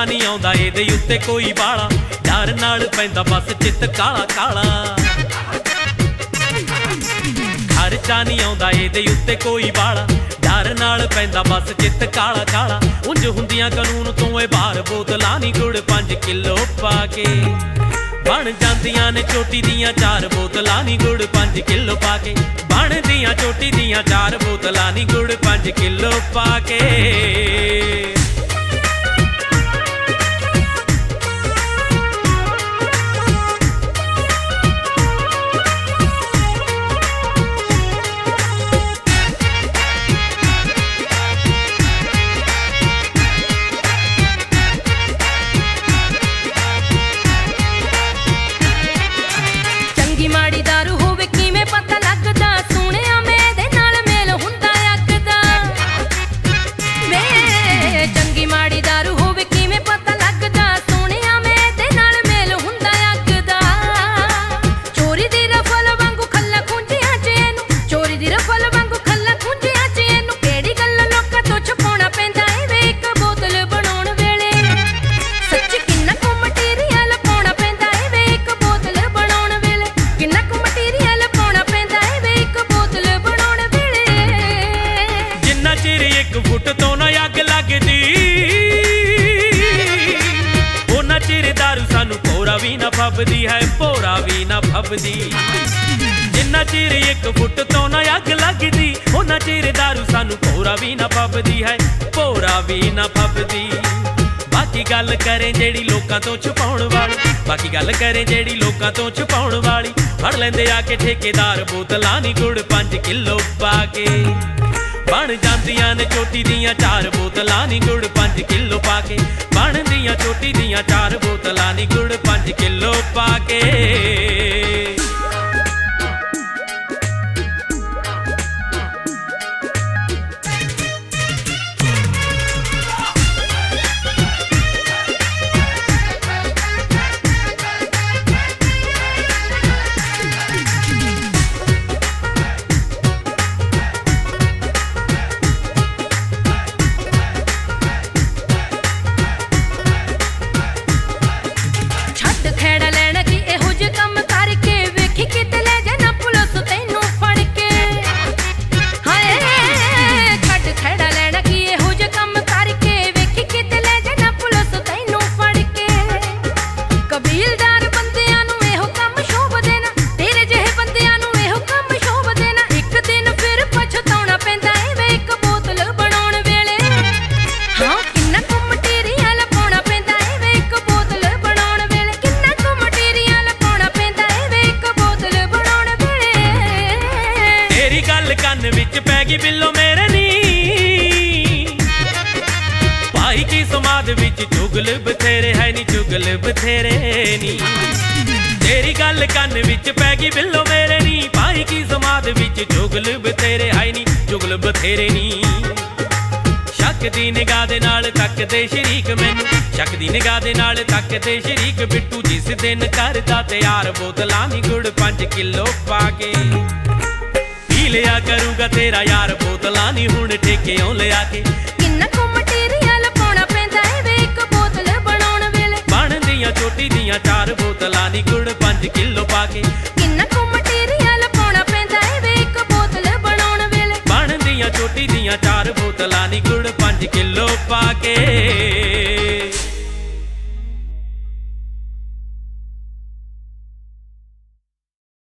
ਖਰਚਾ ਨਹੀਂ ਆਉਂਦਾ ਇਹਦੇ ਉੱਤੇ ਕੋਈ ਬਾਲਾ, ਡਰ ਨਾਲ ਪੈਂਦਾ ਬਸ ਚਿੱਤ ਕਾਲਾ ਕਾਲਾ। ਖਰਚਾ ਨਹੀਂ ਆਉਂਦਾ ਇਹਦੇ ਉੱਤੇ ਕੋਈ ਬਾਲਾ, ਡਰ ਨਾਲ ਪੈਂਦਾ ਬਸ ਚਿੱਤ ਕਾਲਾ ਕਾਲਾ। ਉਂਝ ਹੁੰਦੀਆਂ ਕਾਨੂੰਨ ਤੋਂ ਇਹ ਬਾਹਰ ਬੋਤਲਾਂ ਨੀ ਗੁੜ 5 ਕਿਲੋ ਪਾ ਕੇ ਬਣ ਜਾਂਦੀਆਂ ਨੇ ਚੋਟੀ ਦੀਆਂ 4 ਬੋਤਲਾਂ ਨੀ ਗੁੜ 5 ਕਿਲੋ ਪਾ ਕੇ ਬਣਦੀਆਂ ਚੋਟੀ ਦੀਆਂ 4 ਬੋਤਲਾਂ ਨੀ ਗੁੜ 5 ਕਿਲੋ ਪਾ ਕੇ। ਮਾੜੀ ਦਾਰੂ ਹੋਵੇ ਕਿਵੇਂ ਪਤਾ ਲੱਗਦਾ, ਸੁਣਿਆ ਮੈਂ ਇਹਦੇ ਨਾਲ ਮੇਲ ਹੁੰਦਾ ਅੱਗ ਦਾ। ਵੇ ਚੰਗੀ ਮਾੜੀ ਦਾਰੂ ਹੋਵੇ ਕਿਵੇਂ ਪਤਾ ਲੱਗਦਾ, ਸੁਣਿਆ ਮੈਂ ਇਹਦੇ ਨਾਲ ਮੇਲ ਹੁੰਦਾ ਅੱਗ ਦਾ। ਚੋਰੀ ਦੀ ਰਫਲ ਵਾਂਗੂ ਖੱਲਾ ਖੁੰਝਿਆ ਚ ਇਹਨੂੰ, ਚੋਰੀ ਦੀ ਰਫਲ ਵਾਂਗੂ ਖੱਲਾ ਖੁੰਝਿਆ ਚ ਇਹਨੂੰ। ਕਿਹੜੀ ਗੱਲ ਲੋਕਾਂ ਤੋਂ ਛੁਪਾਉਣਾ ਪੈਂਦਾ ਏ ਵੇ ਇੱਕ ਬੋਤਲ ਬਣਾਉਣ ਵੇਲੇ, ਸੱਚ ਕਿੰਨਾ ਕੁ ਮਟੀਰੀਅਲ ਪਾਉਣਾ ਪੈਂਦਾ ਏ ਵੇ ਇੱਕ ਬੋਤਲ ਬਣਾਉਣ ਵੇਲੇ। ਕਿੰਨਾ ਕੁ ਮਟੀਰੀਅਲ ਪਾਉਣਾ ਪੈਂਦਾ ਏ ਵੇ ਇੱਕ ਬੋਤਲ ਬਣਾਉਣ ਵੇਲੇ। ਜਿੰਨਾ ਚਿਰ 1 ਫੁੱਟ ਤੋਂ ਨਾ ਅੱਗ ਲੱਗਦੀ, ਉਹਨਾਂ ਚਿਰ ਦਾਰੂ ਸਾਨੂੰ ਭੋਰਾ ਵੀ ਨਾ ਫੱਬਦੀ ਹੈ, ਭੋਰਾ ਵੀ ਨਾ ਫੱਬਦੀ। ਜਿੰਨਾ ਚਿਰ 1 ਫੁੱਟ ਤੋਂ ਨਾ ਅੱਗ ਲੱਗਦੀ, ਉਹਨਾਂ ਚਿਰ ਦਾਰੂ ਸਾਨੂੰ ਭੋਰਾ ਵੀ ਨਾ ਫੱਬਦੀ ਹੈ, ਭੋਰਾ ਵੀ ਨਾ ਫੱਬਦੀ। ਬਾਕੀ ਗੱਲ ਕਰੇ ਜਿਹੜੀ ਲੋਕਾਂ ਤੋਂ ਛੁਪਾਉਣ ਵਾਲੀ, ਬਾਕੀ ਗੱਲ ਕਰੇ ਜਿਹੜੀ ਲੋਕਾਂ ਤੋਂ ਛੁਪਾਉਣ ਵਾਲੀ। ਫੜ ਲੈਂਦੇ ਆ ਕੇ ਠੇਕੇਦਾਰ ਬੋਤਲਾਂ ਨੀ ਗੁੜ 5 ਕਿਲੋ ਪਾ ਕੇ ਬਣ ਜਾਂਦੀਆਂ ਨੇ ਚੋਟੀ ਦੀਆਂ 4 ਬੋਤਲਾਂ ਨੀ ਗੁੜ 5 ਕਿਲੋ ਪਾ ਕੇ ਬਣਦੀਆਂ ਚੋਟੀ ਦੀਆਂ 4 ਬੋਤਲਾਂ ਨੀ ਗੁੜ 5 ਕਿਲੋ ਪਾ ਕੇ। ਖੈੜਾ ਲੈਣਾ ਕਿ ਇਹੋ ਜਿਹੇ ਕੰਮ ਕਰਕੇ ਵੇਖੀ ਕਿਤੇ ਲੈ ਜਾਣਾ ਪੁਲਿਸ ਤੈਨੂੰ ਫੜ ਕੇ। ਹਾਏ ਛੱਡ ਖੈੜਾ ਲੈਣਾ ਕਿ ਇਹੋ ਜਿਹੇ ਕੰਮ ਕਰਕੇ ਵੇਖੀ ਕਿਤੇ ਲੈ ਜਾਣਾ ਪੁਲਿਸ ਤੈਨੂੰ ਫੜ ਕੇ। ਕਬੀਲਦਾਰ ਬੰਦਿਆਂ ਨੂੰ ਇਹੋ ਕੰਮ ਸ਼ੋਭਦੇ ਨਾ, ਤੇਰੇ ਜਿਹੇ ਬੰਦਿਆਂ ਨੂੰ ਇਹੋ ਕੰਮ ਸ਼ੋਭਦੇ ਨਾ। ਇੱਕ ਦਿਨ ਫਿਰ ਪਛਤਾਉਣਾ ਪੈਂਦਾ ਏ ਵੇ ਇੱਕ ਬੋਤਲ ਬਣਾਉਣ ਵੇਲੇ। ਹਾਂ ਕਿੰਨਾ ਕੁ ਮਟੀਰੀਅਲ ਪਾਉਣਾ ਪੈਂਦਾ ਏ ਵੇ ਇੱਕ ਬੋਤਲ ਬਣਾਉਣ ਵੇਲੇ। ਤੇਰੀ ਗੱਲ ਕੰਨ ਵਿੱਚ ਪੈ ਗਈ ਬਿੱਲੋ ਮੇਰੇ ਨੀ, ਭਾਈ ਕੀ ਸਮਾਦ ਵਿੱਚ ਚੁਗਲ ਬਥੇਰੇ ਹੈ ਨੀ, ਚੁਗਲ ਬਥੇਰੇ ਨੀ। ਤੇਰੀ ਗੱਲ ਕੰਨ ਵਿੱਚ ਪੈ ਗਈ ਬਿੱਲੋ ਮੇਰੇ ਨੀ, ਭਾਈ ਕੀ ਸਮਾਦ ਵਿੱਚ ਚੁਗਲ ਬਥੇਰੇ ਹੈ ਨੀ, ਚੁਗਲ ਬਥੇਰੇ ਨੀ। ਸ਼ੱਕ ਦੀ ਨਿਗਾਹ ਦੇ ਨਾਲ ਤੱਕਦੇ ਸ਼ਰੀਕ ਮੈਨੂੰ, ਸ਼ੱਕ ਦੀ ਨਿਗਾਹ ਦੇ ਨਾਲ ਤੱਕਦੇ ਸ਼ਰੀਕ। ਬਿੱਟੂ ਜਿਸ ਦਿਨ ਕਰਦਾ ਤਿਆਰ ਬੋਤਲਾਂ ਨੀ ਗੁੜ 5 ਕਿਲੋ ਪਾ ਕੇ ਪੀ ਲਿਆ ਕਰੂਗਾ ਤੇਰਾ ਯਾਰ ਬੋਤਲਾਂ ਨੀ ਹੁਣ ਠੇਕਿਓਂ ਲਿਆ ਕੇ। ਕਿੰਨਾ ਕੁ ਮਟੀਰੀਅਲ ਪਾਉਣਾ ਪੈਂਦਾ ਏ ਵੇ ਇੱਕ ਬੋਤਲ ਬਣਾਉਣ ਵੇਲੇ, ਬਣਦੀਆਂ ਚੋਟੀ ਦੀਆਂ 4 ਬੋਤਲਾਂ ਨੀ ਗੁੜ 5 ਕਿਲੋ ਪਾ ਕੇ। ਕਿੰਨਾ ਕੁ ਮਟੀਰੀਅਲ ਪਾਉਣਾ ਪੈਂਦਾ ਏ ਵੇ ਇੱਕ ਬੋਤਲ ਬਣਾਉਣ ਵੇਲੇ, ਬਣਦੀਆਂ ਚੋਟੀ ਦੀਆਂ 4 ਬੋਤਲਾਂ ਨੀ ਗੁੜ 5 ਕਿਲੋ ਪਾ ਕੇ।